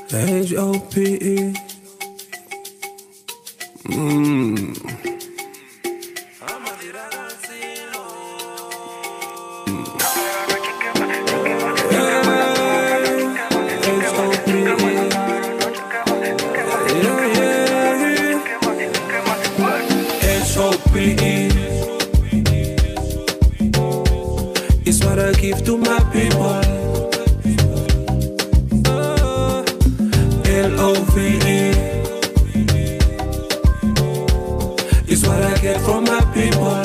H-O-P-E. It's what I give to my people. L-O-V-E is what I get from my people.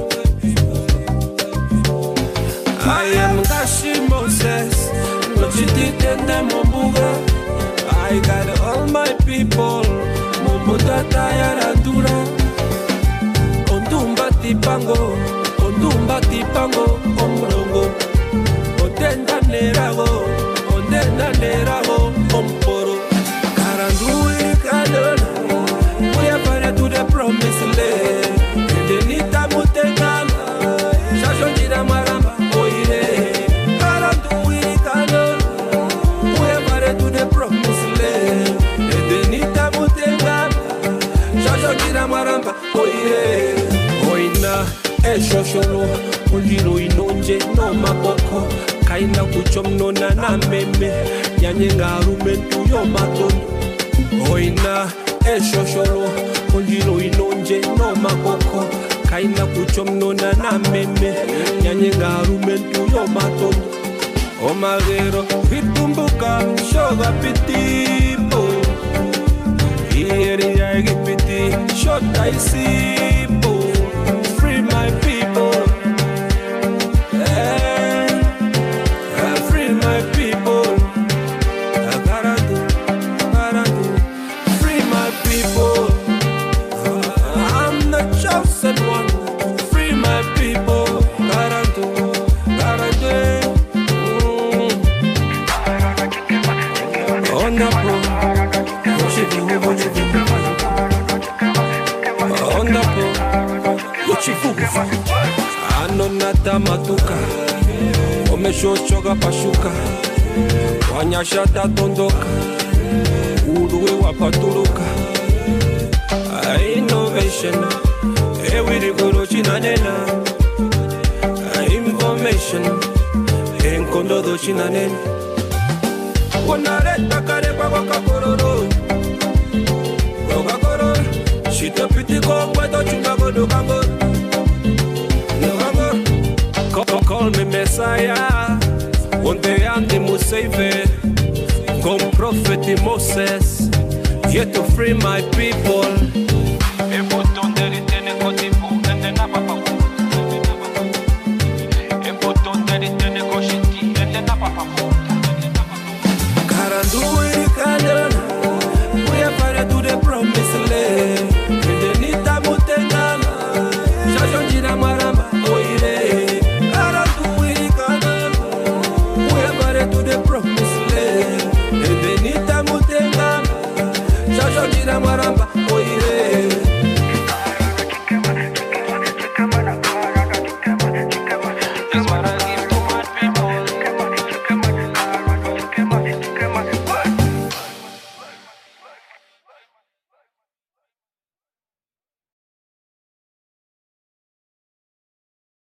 I am Kashi Moses, Nochititende Mombuga. I got all my people, Momutata Yaradura. Ondumba Tipango, Ondumba Tipango, Ombrongo. Ondenda Nerago, Ondenda Nerago, Omporo. Karandui Kadona, we are going to the promised land. Denita Mutegana, Shashonjira Maramba, Oire. Karandui Kadona, we are going to the promised land. Denita Mutegana, Shashonjira Maramba, Oire. Oina, Eshosholo, Undino Inonje, no Maboko. Kaina kuchomno na meme Nyanyenga rumentu yo matondo Oina eshosholo Ondilo inonje no makoko Kaina kuchomno na meme Nyanyenga rumentu yo matondo Omagero hitumbuka shoga pitipo Ieri ya gipiti shota isipo Free my people. Anonata matuka Omeshochoga pashuka Wanyashata tondoka Uruwe wapatuluka Innovation Ewirigoro chinanena Information Enkondodo chinanena Wanareta karepa wakakororo Wakakororo Shitapitiko kweto chungagodo kangoro Call me Messiah, one day I'm the Savior. Come Prophet Moses, here to free my people.